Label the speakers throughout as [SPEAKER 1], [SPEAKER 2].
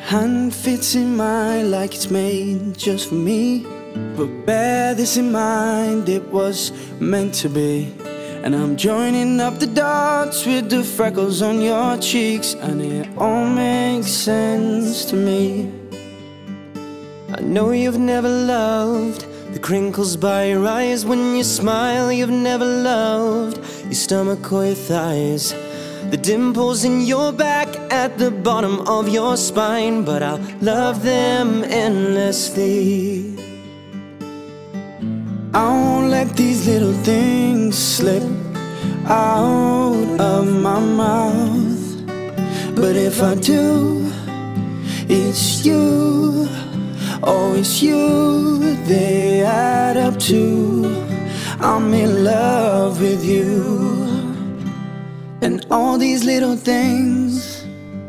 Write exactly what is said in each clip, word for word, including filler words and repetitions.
[SPEAKER 1] hand fits in mine like it's made just for me. But bear this in mind, it was meant to be. And I'm joining up the dots with the freckles on your cheeks, and it all makes sense to me.
[SPEAKER 2] I know you've never loved the crinkles by your eyes when you smile. You've never loved your stomach or your thighs, the dimples in your back at the bottom of your spine. But I'll love them endlessly.
[SPEAKER 1] I won't let these little things slip out of my mouth. But if I do, it's you, oh it's you, they add up to I'm in love with you. And all these little things.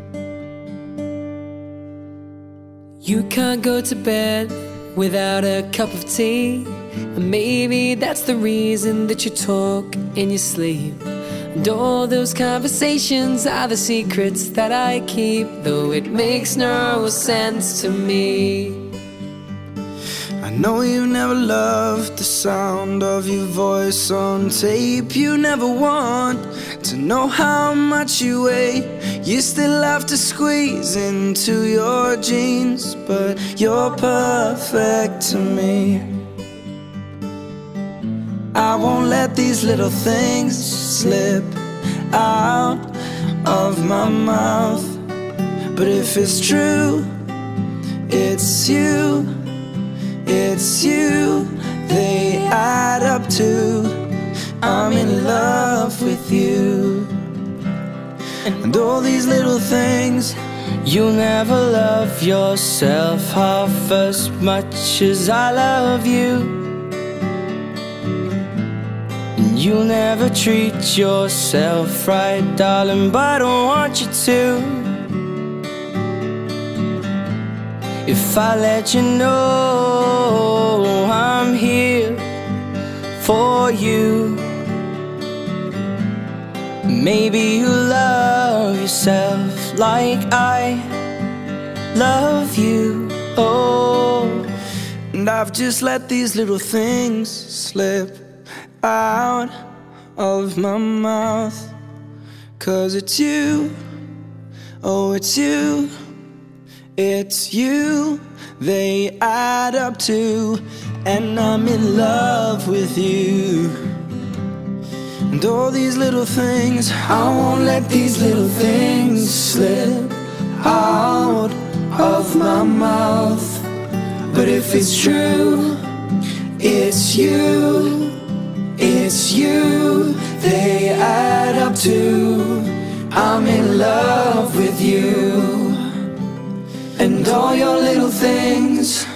[SPEAKER 3] You can't go to bed without a cup of tea, and maybe that's the reason that you talk in your sleep. And all those conversations are the secrets that I keep, though it makes no sense to me.
[SPEAKER 1] I know you never loved the sound of your voice on tape. You never want to know how much you weigh. You still have to squeeze into your jeans, but you're perfect to me. I won't let these little things slip out of my mouth. But if it's true, it's you, it's you, they add up to I'm in love with you. And all these little things.
[SPEAKER 2] You'll never love yourself half as much as I love you. You'll never treat yourself right, darling, but I don't want you to. If I let you know I'm here for you, maybe you'll love yourself like I love you. Oh,
[SPEAKER 1] and I've just let these little things slip out of my mouth. 'Cause it's you, oh it's you, it's you, they add up to, and I'm in love with you. And all these little things, I won't let these little things slip out of my mouth. But if it's true, it's you, it's you, they add up to I'm in love with you. And all your little things.